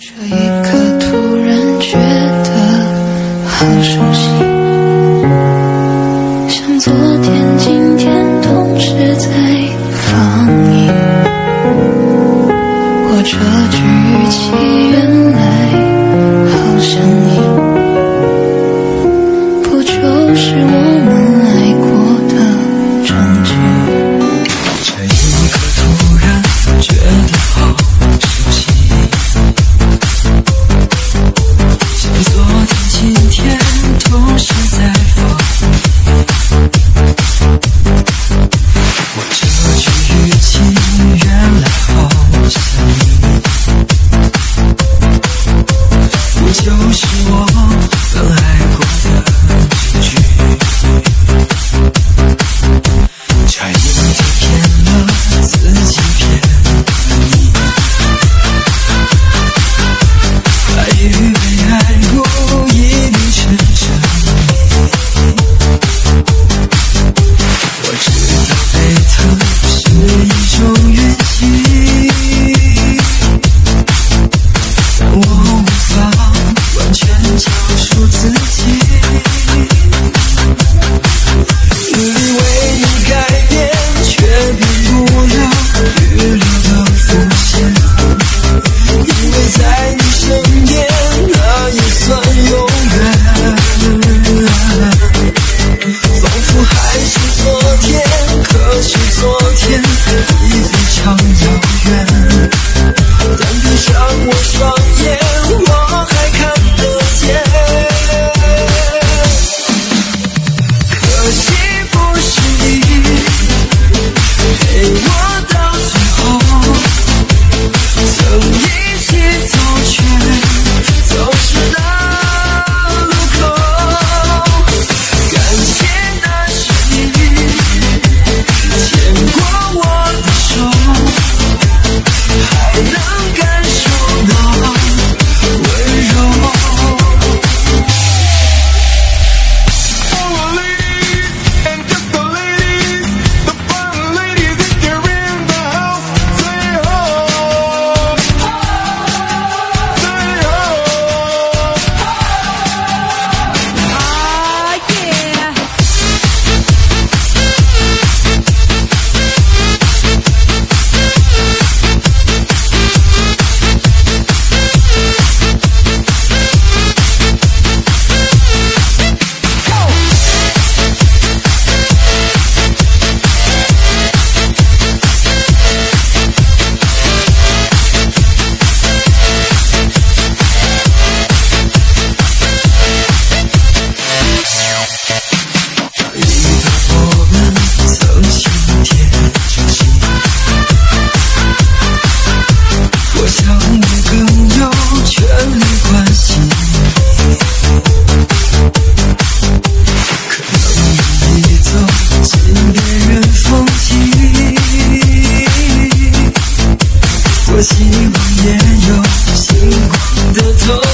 这一刻突然觉得好熟悉，像昨天今天同时在放映，我这句语气原来好像你，不就是我们爱过的证据。 这一刻突然觉得好熟悉，像昨天今天同时在放我这句语气原来好像你，不就是我们爱过的证据。差一点骗了自己，骗了你，爱与被爱不一定是真理。我知道背疼是一种运气，但我无法完全交出自己，努力为你改变，却并不让预留的伏线，因为在你身边那也算永远，仿佛还是昨天，可是昨天已非常遥远，但闭上我双眼我还看得见，可惜不是你陪我到最后，曾一起走全走失的路口，感谢的是你牵过我的手，还能感受到温柔。我希望也有星光的头。